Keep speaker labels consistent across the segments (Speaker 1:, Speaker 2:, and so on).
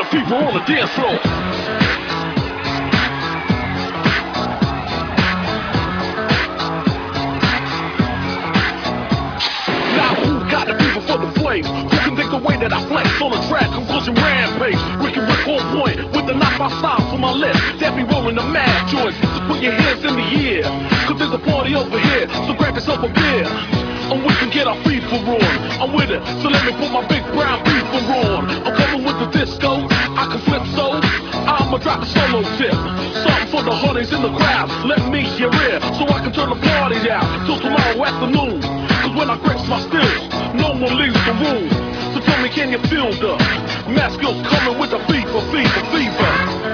Speaker 1: fever on the dance floor. Now who got the fever for the flames? Who can think the way that I flex on the track? Conclusion rampage. Ricky Rick on point with the knock-out style for my lips. That be rolling the mad joints. So put your hands in the air, cause there's a party over here. So grab yourself a beer, and we can get our fever on. I'm with it, so let me put my big brown fever on. I'm coming with the disco, I can flip so I'ma drop a solo tip. Something for the honeys in the crowd. Let me hear it, so I can turn the party out till tomorrow afternoon. Cause when I grips my stills, no one leaves the room. So tell me, can you feel the mass skills coming with the fever, fever, fever?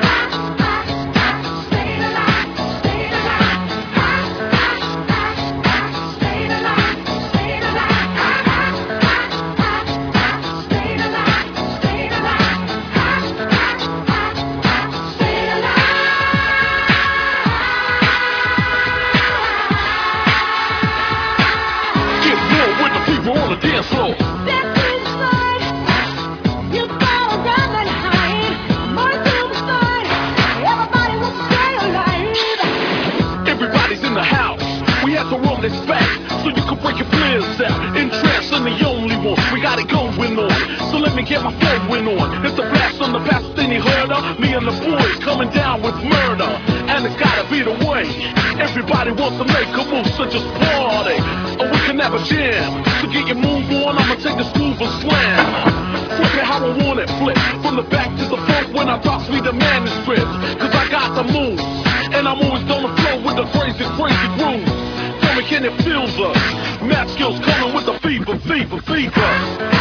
Speaker 1: On the dance floor.
Speaker 2: Step inside, you gotta run and hide. More to the side, everybody wants to stay alive.
Speaker 1: Everybody's in the house, we have to run this back, so you can break your flares out. In trance, I'm the only one, we got it going on. So let me get my flowing on. It's a blast on the past, then you heard of me and the boys coming down with murder. And it's gotta be the way. Everybody wants to make a move, so just party, or we can have a jam. So get your move on, I'ma take this groove and slam. Flip it how I want it, flip from the back to the front when I toss me the manuscript. Cause I got the moves, and I'm always on the flow with the crazy, crazy grooves. Tell me, can it feel the math skills coming with the fever, fever, fever?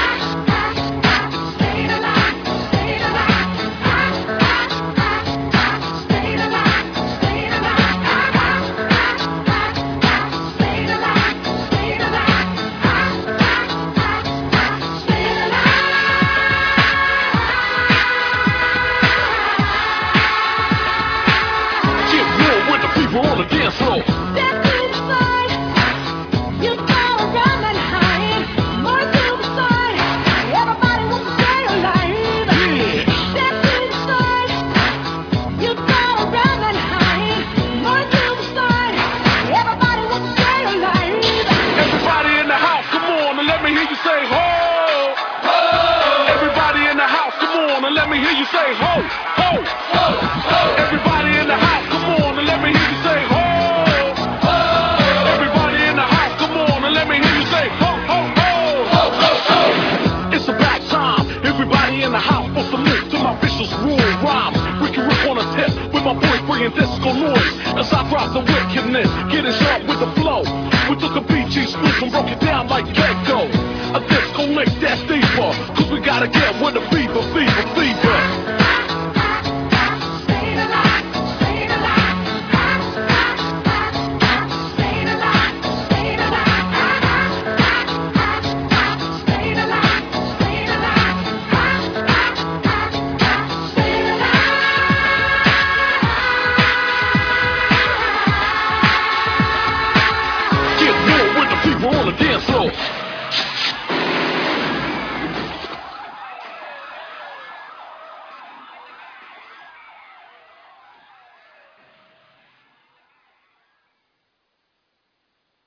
Speaker 1: On the dance floor.
Speaker 2: Step inside, you gotta run and hide. More to the side, everybody wants to stay alive.
Speaker 1: Yeah.
Speaker 2: Step inside, you gotta run and hide. More to the side, everybody wants to stay alive.
Speaker 1: Everybody in the house, come on and let me hear you say ho, ho. Everybody in the house, come on and let me hear you say ho, ho, ho, ho. Everybody in the house, come on and let me hear you say ho, ho. Everybody in the house, come on and let me hear you say ho, ho, ho, ho, ho, ho. It's about time, everybody in the house supposed to listen to my vicious rule rhymes. Ricky Rick on a tip with my boys bringing disco noise as I drop the wickedness, getting sharp with the flow. We took a BG spoof and broke it down like Gecko. A disco lick that's deeper, cause we gotta get with the fever, fever, fever.